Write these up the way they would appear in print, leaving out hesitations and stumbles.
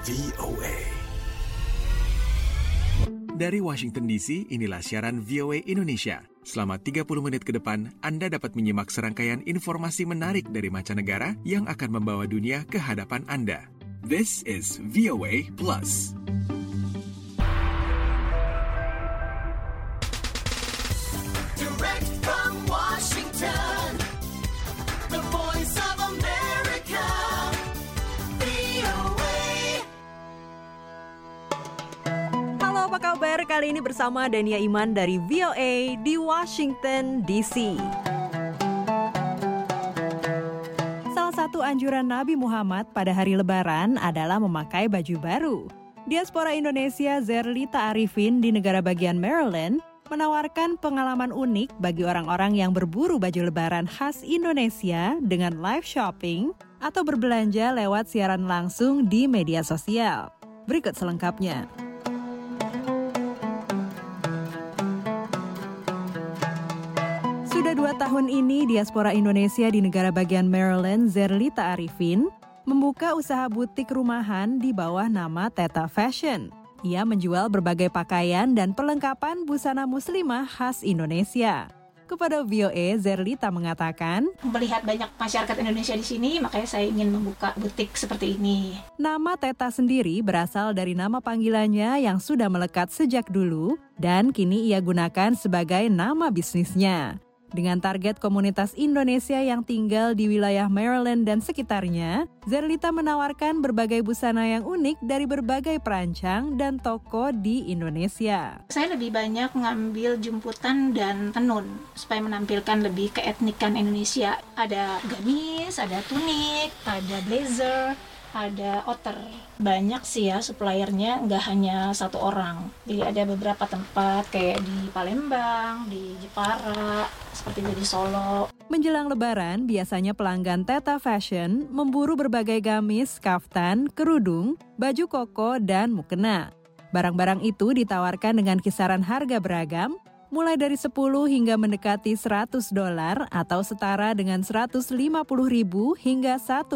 VOA. Dari Washington DC, inilah siaran VOA Indonesia. Selama 30 menit ke depan, Anda dapat menyimak serangkaian informasi menarik dari mancanegara yang akan membawa dunia ke hadapan Anda. This is VOA Plus. Direct from Washington, the voice of America, VOA. Halo, apa kabar? Kali ini bersama Dania Iman dari VOA di Washington, D.C. Salah satu anjuran Nabi Muhammad pada hari Lebaran adalah memakai baju baru. Diaspora Indonesia Zerlita Arifin di negara bagian Maryland menawarkan pengalaman unik bagi orang-orang yang berburu baju lebaran khas Indonesia dengan live shopping atau berbelanja lewat siaran langsung di media sosial. Berikut selengkapnya. Sudah 2 tahun ini, diaspora Indonesia di negara bagian Maryland, Zerlita Arifin, membuka usaha butik rumahan di bawah nama Teta Fashion. Ia menjual berbagai pakaian dan perlengkapan busana muslimah khas Indonesia. Kepada VOA, Zerlita mengatakan, melihat banyak masyarakat Indonesia di sini, makanya saya ingin membuka butik seperti ini. Nama Teta sendiri berasal dari nama panggilannya yang sudah melekat sejak dulu dan kini ia gunakan sebagai nama bisnisnya. Dengan target komunitas Indonesia yang tinggal di wilayah Maryland dan sekitarnya, Zerlita menawarkan berbagai busana yang unik dari berbagai perancang dan toko di Indonesia. Saya lebih banyak mengambil jemputan dan tenun supaya menampilkan lebih keetnikan Indonesia. Ada gamis, ada tunik, ada blazer, ada outer. Banyak sih ya suppliernya, nggak hanya satu orang. Jadi ada beberapa tempat kayak di Palembang, di Jepara, seperti di Solo. Menjelang Lebaran, biasanya pelanggan Teta Fashion memburu berbagai gamis, kaftan, kerudung, baju koko, dan mukena. Barang-barang itu ditawarkan dengan kisaran harga beragam, mulai dari 10 hingga mendekati $100 atau setara dengan 150.000 hingga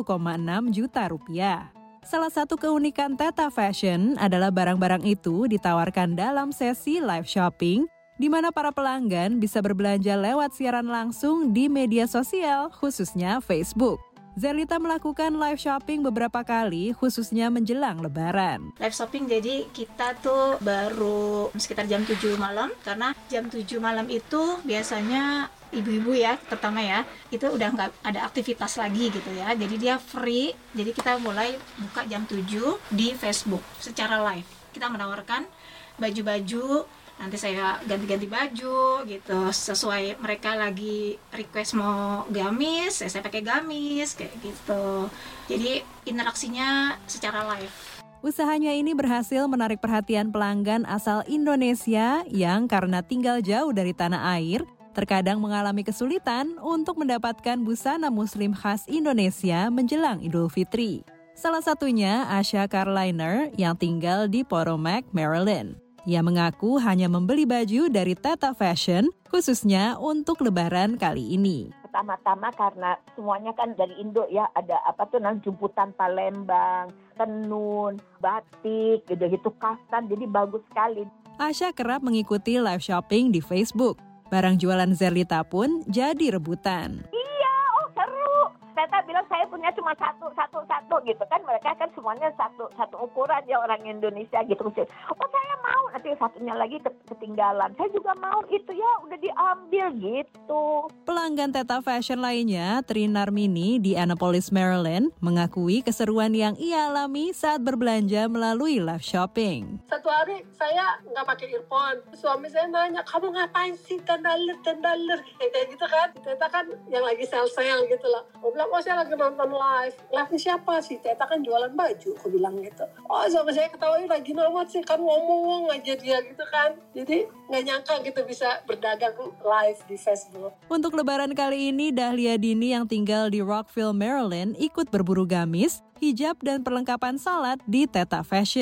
1,6 juta rupiah. Salah satu keunikan Teta Fashion adalah barang-barang itu ditawarkan dalam sesi live shopping, di mana para pelanggan bisa berbelanja lewat siaran langsung di media sosial, khususnya Facebook. Zerlita melakukan live shopping beberapa kali, khususnya menjelang Lebaran. Live shopping jadi kita tuh baru sekitar jam 7 malam, karena jam 7 malam itu biasanya ibu-ibu ya, terutama ya, itu udah nggak ada aktivitas lagi gitu ya. Jadi dia free, jadi kita mulai buka jam 7 di Facebook secara live. Kita menawarkan baju-baju, nanti saya ganti-ganti baju gitu, sesuai mereka lagi request mau gamis, saya pakai gamis kayak gitu. Jadi interaksinya secara live. Usahanya ini berhasil menarik perhatian pelanggan asal Indonesia yang karena tinggal jauh dari tanah air, terkadang mengalami kesulitan untuk mendapatkan busana muslim khas Indonesia menjelang Idul Fitri. Salah satunya Asha Carliner yang tinggal di Potomac, Maryland. Ia mengaku hanya membeli baju dari Teta Fashion, khususnya untuk Lebaran kali ini. Pertama-tama karena semuanya kan dari Indo ya, ada jemputan Palembang, tenun, batik, gitu-gitu, kaftan, jadi bagus sekali. Asha kerap mengikuti live shopping di Facebook. Barang jualan Zerlita pun jadi rebutan. Iya, seru. Teta bilang saya punya cuma satu gitu kan, mereka kan semuanya satu ukuran ya orang Indonesia gitu. Oh saya mau, nanti satunya lagi ketinggalan. Saya juga mau itu ya, udah diambil gitu. Pelanggan Teta Fashion lainnya, Tri Narmini di Annapolis, Maryland, mengakui keseruan yang ia alami saat berbelanja melalui live shopping. Satu hari saya nggak pakai earphone, suami saya nanya, kamu ngapain sih $10 kayak gitu kan? Teta kan yang lagi sale gitu loh. Aku bilang, oh saya lagi nonton live. Live-nya siapa sih? Teta kan jualan baju, aku bilang gitu. Oh sama saya ketawa, lagi amat sih kan ngomong aja dia gitu kan. Jadi nggak nyangka gitu bisa berdagang live di Facebook. Untuk Lebaran kali ini, Dahlia Dini yang tinggal di Rockville, Maryland ikut berburu gamis, hijab dan perlengkapan salat di Teta Fashion.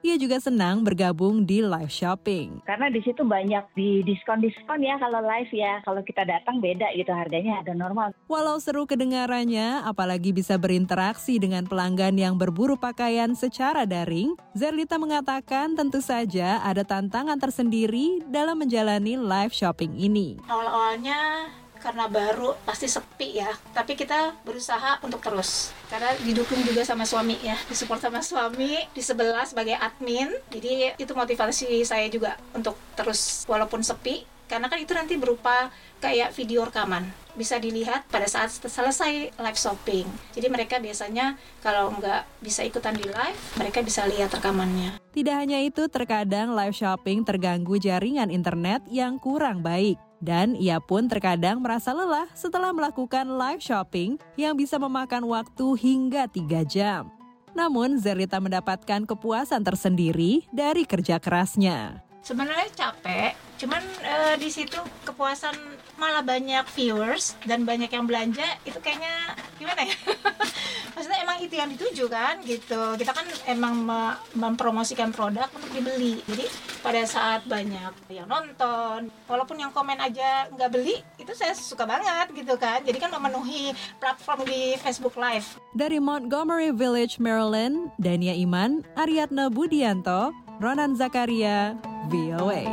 ia juga senang bergabung di live shopping. Karena di situ banyak di diskon-diskon ya kalau live ya. Kalau kita datang beda gitu harganya, ada normal. Walau seru kedengarannya, apalagi bisa berinteraksi dengan pelanggan yang berburu pakaian secara daring, Zerlita mengatakan tentu saja ada tantangan tersendiri dalam menjalani live shopping ini. Awal-awalnya karena baru pasti sepi ya, tapi kita berusaha untuk terus karena didukung juga sama suami ya, disupport sama suami di sebelah sebagai admin, jadi itu motivasi saya juga untuk terus walaupun sepi, karena kan itu nanti berupa kayak video rekaman, bisa dilihat pada saat selesai live shopping. Jadi mereka biasanya kalau nggak bisa ikutan di live, mereka bisa lihat rekamannya. Tidak hanya itu, terkadang live shopping terganggu jaringan internet yang kurang baik. Dan ia pun terkadang merasa lelah setelah melakukan live shopping yang bisa memakan waktu hingga 3 jam. Namun, Zerlita mendapatkan kepuasan tersendiri dari kerja kerasnya. Sebenarnya capek, cuman di situ kepuasan malah banyak viewers dan banyak yang belanja, itu kayaknya gimana ya? Maksudnya emang itu yang dituju kan gitu. Kita kan emang mempromosikan produk untuk dibeli. Jadi pada saat banyak yang nonton, walaupun yang komen aja nggak beli, itu saya suka banget gitu kan. Jadi kan memenuhi platform di Facebook Live. Dari Montgomery Village, Maryland, Dania Iman, Aryatna Budianto, Ronan Zakaria, VOA.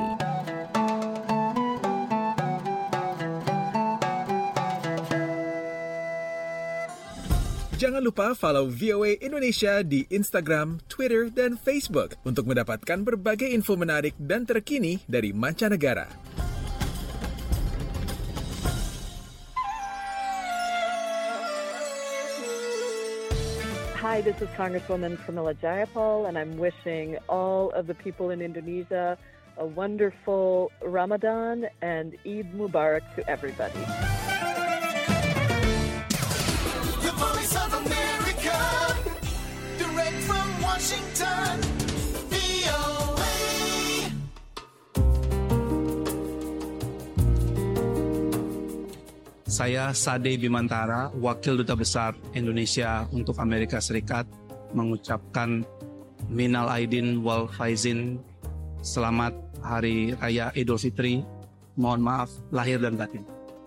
Jangan lupa follow VOA Indonesia di Instagram, Twitter, dan Facebook untuk mendapatkan berbagai info menarik dan terkini dari mancanegara. Hi, this is Congresswoman Pramila Jayapal, and I'm wishing all of the people in Indonesia a wonderful Ramadan and Eid Mubarak to everybody. The Voice of America, direct from Washington, VOA. Saya Sade Bimantara, Wakil Duta Besar Indonesia untuk Amerika Serikat, mengucapkan Minal Aidin wal Faizin, selamat Hari Raya Idul Fitri, mohon maaf lahir dan batin.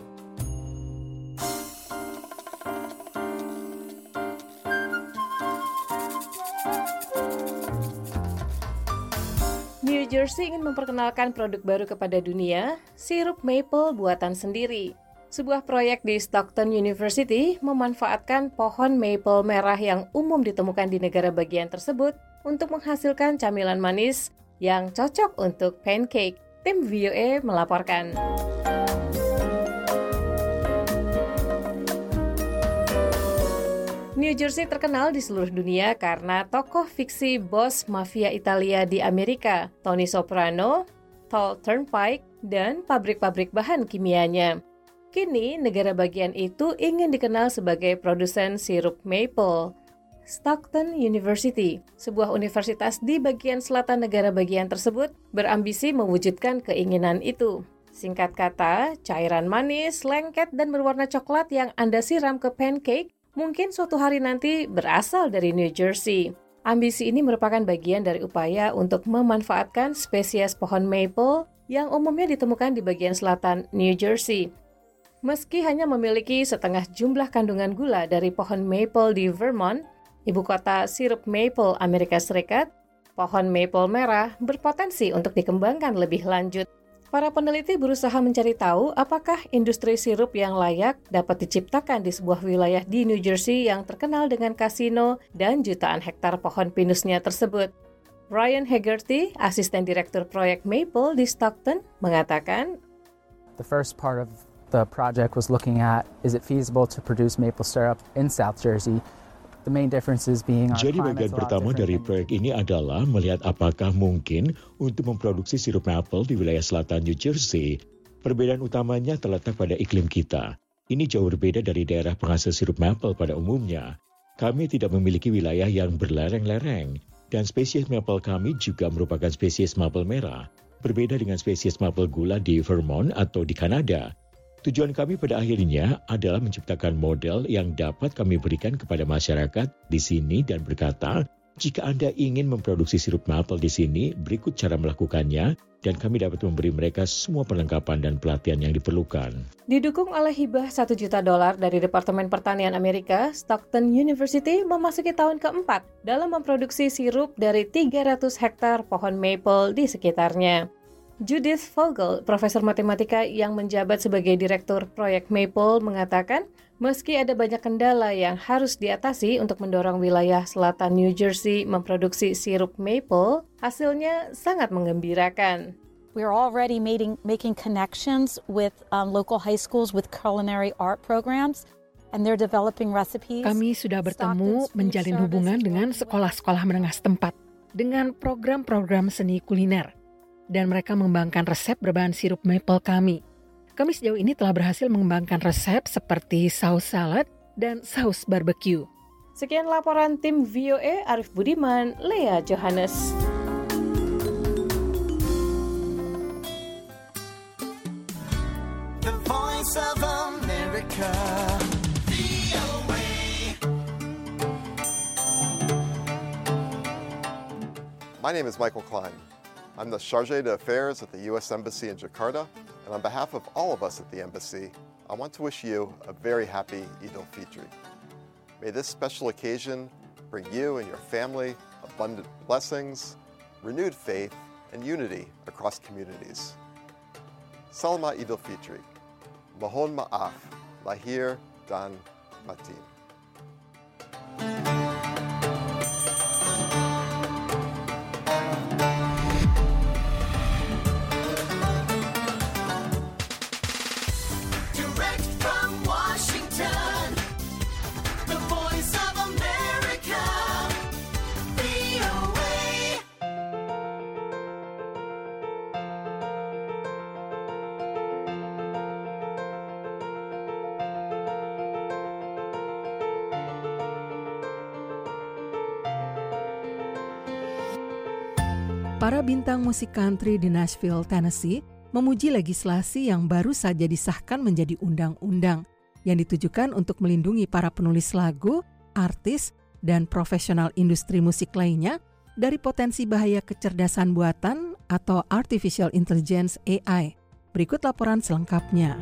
New Jersey ingin memperkenalkan produk baru kepada dunia, sirup maple buatan sendiri. Sebuah proyek di Stockton University memanfaatkan pohon maple merah yang umum ditemukan di negara bagian tersebut untuk menghasilkan camilan manis yang cocok untuk pancake. Tim VOA melaporkan. New Jersey terkenal di seluruh dunia karena tokoh fiksi bos mafia Italia di Amerika, Tony Soprano, Tall Turnpike, dan pabrik-pabrik bahan kimianya. Kini, negara bagian itu ingin dikenal sebagai produsen sirup maple. Stockton University, sebuah universitas di bagian selatan negara bagian tersebut, berambisi mewujudkan keinginan itu. Singkat kata, cairan manis, lengket, dan berwarna coklat yang Anda siram ke pancake mungkin suatu hari nanti berasal dari New Jersey. Ambisi ini merupakan bagian dari upaya untuk memanfaatkan spesies pohon maple yang umumnya ditemukan di bagian selatan New Jersey. Meski hanya memiliki setengah jumlah kandungan gula dari pohon maple di Vermont, ibu kota sirup maple Amerika Serikat, pohon maple merah berpotensi untuk dikembangkan lebih lanjut. Para peneliti berusaha mencari tahu apakah industri sirup yang layak dapat diciptakan di sebuah wilayah di New Jersey yang terkenal dengan kasino dan jutaan hektar pohon pinusnya tersebut. Ryan Hegarty, asisten direktur proyek Maple di Stockton, mengatakan, The first part of the project was looking at, is it feasible to produce maple syrup in South Jersey? The main differences being our Jadi bagian climate's a lot pertama different dari than- proyek ini adalah melihat apakah mungkin untuk memproduksi sirup maple di wilayah selatan New Jersey. Perbedaan utamanya terletak pada iklim kita. Ini jauh berbeda dari daerah penghasil sirup maple pada umumnya. Kami tidak memiliki wilayah yang berlereng-lereng, dan spesies maple kami juga merupakan spesies maple merah, berbeda dengan spesies maple gula di Vermont atau di Kanada. Tujuan kami pada akhirnya adalah menciptakan model yang dapat kami berikan kepada masyarakat di sini dan berkata, Jika Anda ingin memproduksi sirup maple di sini, berikut cara melakukannya, dan kami dapat memberi mereka semua perlengkapan dan pelatihan yang diperlukan. Didukung oleh hibah $1 juta dari Departemen Pertanian Amerika, Stockton University memasuki tahun keempat dalam memproduksi sirup dari 300 hektar pohon maple di sekitarnya. Judith Vogel, profesor matematika yang menjabat sebagai direktur proyek Maple, mengatakan meski ada banyak kendala yang harus diatasi untuk mendorong wilayah selatan New Jersey memproduksi sirup maple, hasilnya sangat menggembirakan. We're already making connections with local high schools with culinary art programs, and they're developing recipes. Kami sudah bertemu menjalin hubungan dengan sekolah-sekolah menengah setempat dengan program-program seni kuliner. Dan mereka mengembangkan resep berbahan sirup maple kami. Kami sejauh ini telah berhasil mengembangkan resep seperti saus salad dan saus barbecue. Sekian laporan tim VOA, Arif Budiman, Lea Johannes. The Voice of America. My name is Michael Klein. I'm the Chargé d'Affaires at the U.S. Embassy in Jakarta, and on behalf of all of us at the Embassy, I want to wish you a very happy Eid al-Fitr. May this special occasion bring you and your family abundant blessings, renewed faith, and unity across communities. Selamat Eid al-Fitr. Mohon maaf, lahir dan batin. Para bintang musik country di Nashville, Tennessee, memuji legislasi yang baru saja disahkan menjadi undang-undang yang ditujukan untuk melindungi para penulis lagu, artis, dan profesional industri musik lainnya dari potensi bahaya kecerdasan buatan atau Artificial Intelligence AI. Berikut laporan selengkapnya.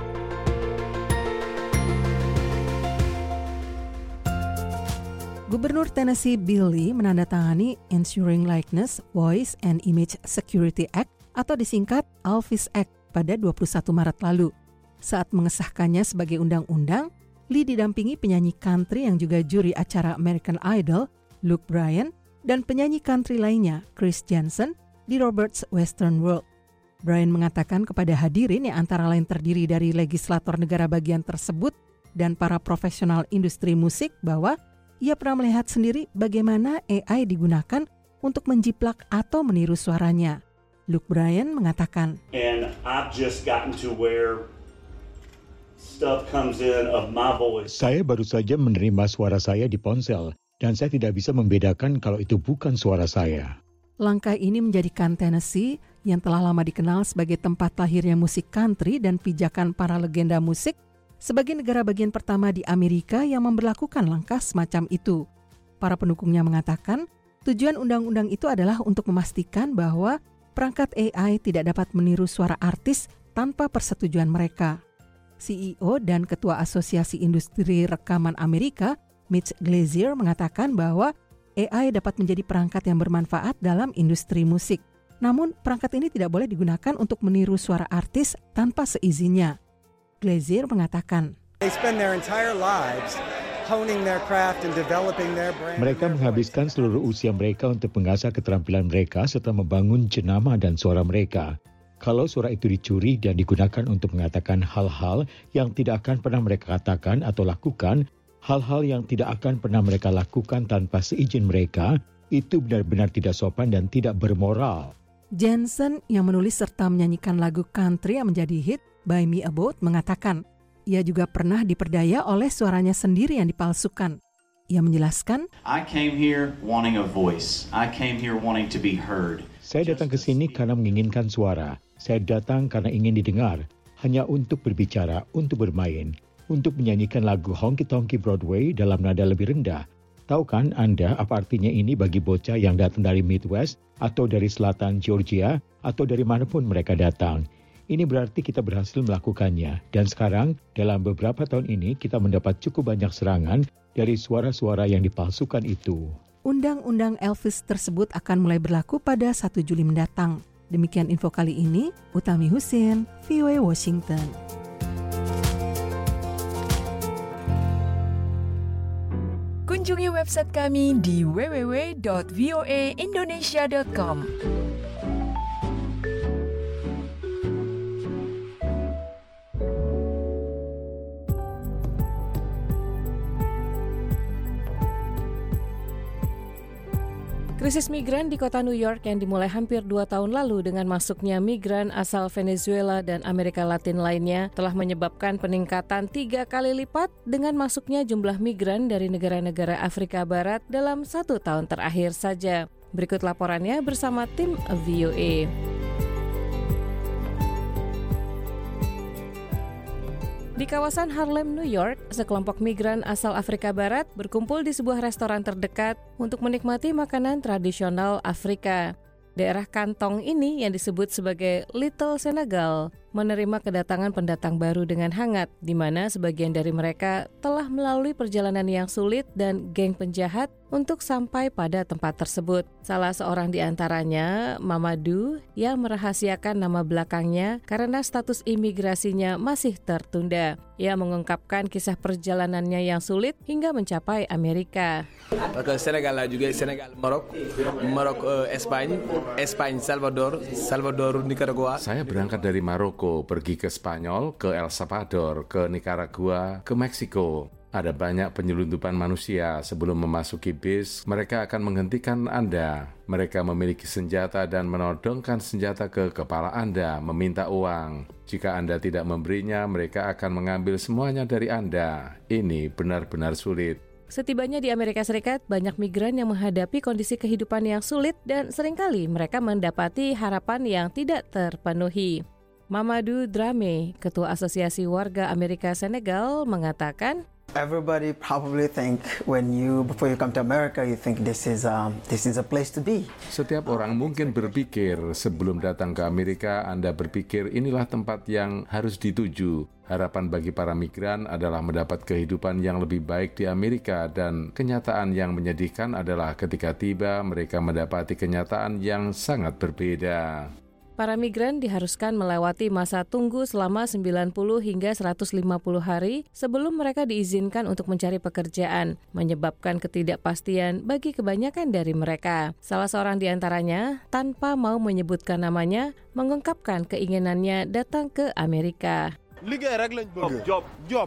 Gubernur Tennessee Bill Lee menandatangani Ensuring Likeness, Voice, and Image Security Act atau disingkat ALVIS Act pada 21 Maret lalu. Saat mengesahkannya sebagai undang-undang, Lee didampingi penyanyi country yang juga juri acara American Idol, Luke Bryan, dan penyanyi country lainnya, Chris Jensen, di Roberts Western World. Bryan mengatakan kepada hadirin yang antara lain terdiri dari legislator negara bagian tersebut dan para profesional industri musik bahwa ia pernah melihat sendiri bagaimana AI digunakan untuk menjiplak atau meniru suaranya. Luke Bryan mengatakan, And I've just gotten to where stuff comes in of my voice. Saya baru saja menerima suara saya di ponsel dan saya tidak bisa membedakan kalau itu bukan suara saya. Langkah ini menjadikan Tennessee yang telah lama dikenal sebagai tempat lahirnya musik country dan pijakan para legenda musik sebagai negara bagian pertama di Amerika yang memberlakukan langkah semacam itu. Para pendukungnya mengatakan, tujuan undang-undang itu adalah untuk memastikan bahwa perangkat AI tidak dapat meniru suara artis tanpa persetujuan mereka. CEO dan Ketua Asosiasi Industri Rekaman Amerika, Mitch Glazier, mengatakan bahwa AI dapat menjadi perangkat yang bermanfaat dalam industri musik. Namun, perangkat ini tidak boleh digunakan untuk meniru suara artis tanpa seizinnya. Glazier mengatakan, mereka menghabiskan seluruh usia mereka untuk mengasah keterampilan mereka serta membangun jenama dan suara mereka. Kalau suara itu dicuri dan digunakan untuk mengatakan hal-hal yang tidak akan pernah mereka katakan atau lakukan, hal-hal yang tidak akan pernah mereka lakukan tanpa seizin mereka, itu benar-benar tidak sopan dan tidak bermoral. Jensen yang menulis serta menyanyikan lagu country yang menjadi hit, Buy Me a Boat, mengatakan ia juga pernah diperdaya oleh suaranya sendiri yang dipalsukan. Ia menjelaskan, I came here wanting a voice. I came here wanting to be heard. Saya datang ke sini karena menginginkan suara. Saya datang karena ingin didengar, hanya untuk berbicara, untuk bermain, untuk menyanyikan lagu honky-tonky Broadway dalam nada lebih rendah. Tahu kan Anda apa artinya ini bagi bocah yang datang dari Midwest atau dari selatan Georgia atau dari manapun mereka datang? Ini berarti kita berhasil melakukannya. Dan sekarang dalam beberapa tahun ini kita mendapat cukup banyak serangan dari suara-suara yang dipalsukan itu. Undang-undang Elvis tersebut akan mulai berlaku pada 1 Juli mendatang. Demikian info kali ini, Utami Husin, VOA Washington. Kunjungi website kami di www.voaindonesia.com. Krisis migran di kota New York yang dimulai hampir 2 tahun lalu dengan masuknya migran asal Venezuela dan Amerika Latin lainnya telah menyebabkan peningkatan 3 kali lipat dengan masuknya jumlah migran dari negara-negara Afrika Barat dalam 1 tahun terakhir saja. Berikut laporannya bersama tim VOA. Di kawasan Harlem, New York, sekelompok migran asal Afrika Barat berkumpul di sebuah restoran terdekat untuk menikmati makanan tradisional Afrika. Daerah kantong ini yang disebut sebagai Little Senegal menerima kedatangan pendatang baru dengan hangat, di mana sebagian dari mereka telah melalui perjalanan yang sulit dan geng penjahat untuk sampai pada tempat tersebut. Salah seorang di antaranya, Mamadou, yang merahasiakan nama belakangnya karena status imigrasinya masih tertunda. Ia mengungkapkan kisah perjalanannya yang sulit hingga mencapai Amerika. Senegal juga, Senegal, Maroko, Espanya, Salvador, Nicaragua. Saya berangkat dari Maroko, pergi ke Spanyol, ke El Salvador, ke Nicaragua, ke Meksiko. Ada banyak penyelundupan manusia. Sebelum memasuki bis, mereka akan menghentikan Anda. Mereka memiliki senjata dan menodongkan senjata ke kepala Anda, meminta uang. Jika Anda tidak memberinya, mereka akan mengambil semuanya dari Anda. Ini benar-benar sulit. Setibanya di Amerika Serikat, banyak migran yang menghadapi kondisi kehidupan yang sulit dan seringkali mereka mendapati harapan yang tidak terpenuhi. Mamadou Dramé, Ketua Asosiasi Warga Amerika Senegal, mengatakan, Everybody probably think before you come to America, you think this is a place to be. Setiap orang mungkin berpikir sebelum datang ke Amerika, Anda berpikir inilah tempat yang harus dituju. Harapan bagi para migran adalah mendapat kehidupan yang lebih baik di Amerika, dan kenyataan yang menyedihkan adalah ketika tiba mereka mendapati kenyataan yang sangat berbeda. Para migran diharuskan melewati masa tunggu selama 90 hingga 150 hari sebelum mereka diizinkan untuk mencari pekerjaan, menyebabkan ketidakpastian bagi kebanyakan dari mereka. Salah seorang di antaranya, tanpa mau menyebutkan namanya, mengungkapkan keinginannya datang ke Amerika. Job.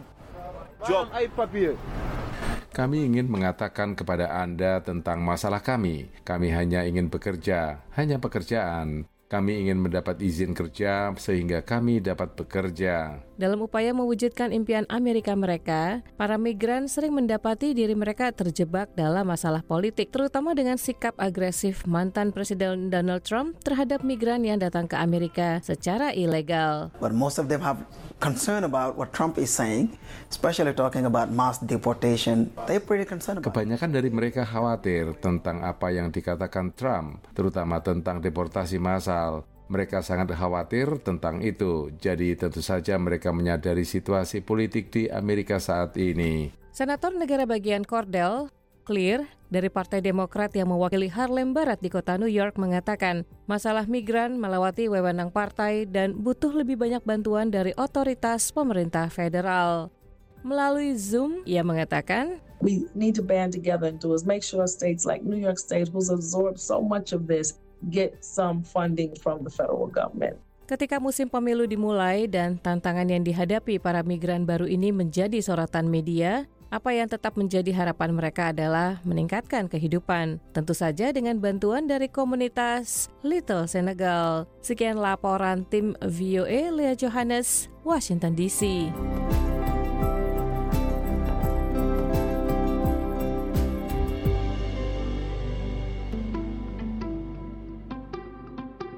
Kami ingin mengatakan kepada Anda tentang masalah kami. Kami hanya ingin bekerja, hanya pekerjaan. Kami ingin mendapat izin kerja sehingga kami dapat bekerja. Dalam upaya mewujudkan impian Amerika mereka, para migran sering mendapati diri mereka terjebak dalam masalah politik, terutama dengan sikap agresif mantan Presiden Donald Trump terhadap migran yang datang ke Amerika secara ilegal. But most of them have concern about what Trump is saying, especially talking about mass deportation. They're pretty concerned about. Kebanyakan dari mereka khawatir tentang apa yang dikatakan Trump, terutama tentang deportasi massal. Mereka sangat khawatir tentang itu, jadi tentu saja mereka menyadari situasi politik di Amerika saat ini. Senator negara bagian Cordell, Clear, dari Partai Demokrat yang mewakili Harlem Barat di kota New York mengatakan, masalah migran melewati wewenang partai dan butuh lebih banyak bantuan dari otoritas pemerintah federal. Melalui Zoom, ia mengatakan, We need to band together and make sure states like New York State, who's absorbed so much of this, get some funding from the federal government. Ketika musim pemilu dimulai dan tantangan yang dihadapi para migran baru ini menjadi sorotan media, apa yang tetap menjadi harapan mereka adalah meningkatkan kehidupan. Tentu saja dengan bantuan dari komunitas Little Senegal. Sekian laporan tim VOA, Leah Johannes, Washington DC.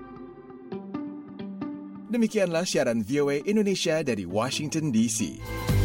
Demikianlah siaran VOA Indonesia dari Washington DC.